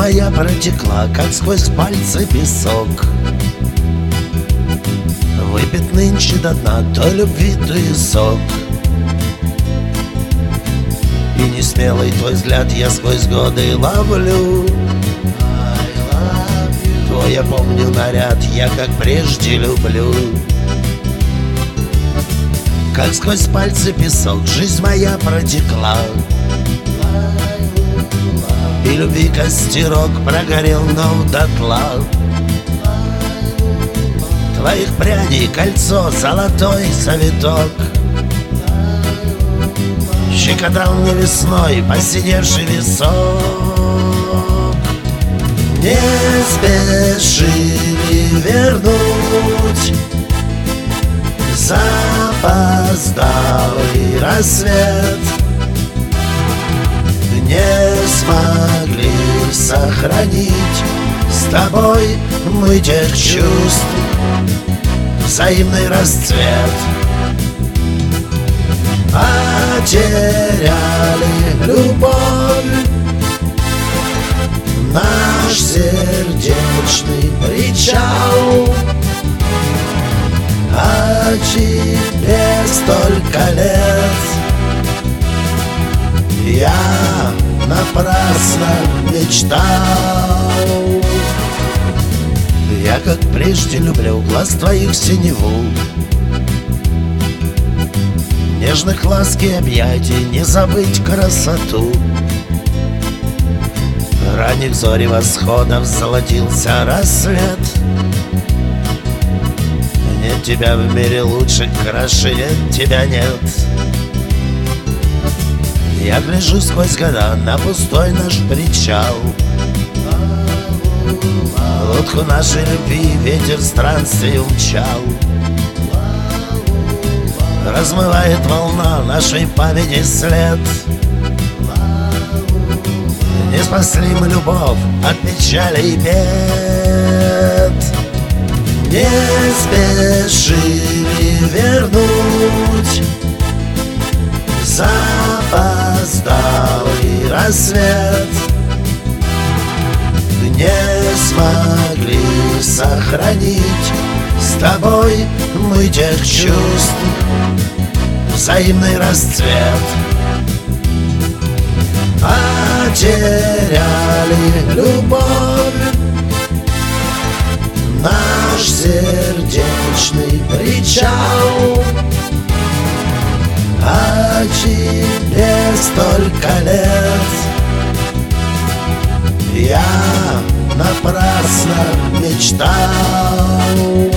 моя протекла, как сквозь пальцы песок. Выпит нынче до дна той любви ты сок. И несмелый твой взгляд я сквозь годы ловлю. Твой я помню наряд, я как прежде люблю. Как сквозь пальцы песок жизнь моя протекла. И любви костерок прогорел, но дотла. Твоих прядей кольцо, золотой завиток щекотал мне весной посидевший висок. Не спешили вернуть запоздалый рассвет. Не смогли сохранить с тобой мы тех чувств взаимный расцвет. Потеряли любовь, наш сердечный причал. О тебе столько лет я напрасно мечтал. Я, как прежде, люблю глаз твоих синеву, нежных ласки объятий, не забыть красоту. Ранних зори восходов золотился рассвет. Нет тебя в мире лучше, краше тебя нет. Я гляжу сквозь года на пустой наш причал. Лодку нашей любви ветер странствий умчал. Размывает волна нашей памяти след. Не спасли мы любовь от печали и бед. Не спешили вернуть запоздалый рассвет. Не смогли сохранить с тобой мы тех чувств взаимный расцвет. Потеряли любовь, наш сердечный причал. О тебе столько лет я напрасно мечтал.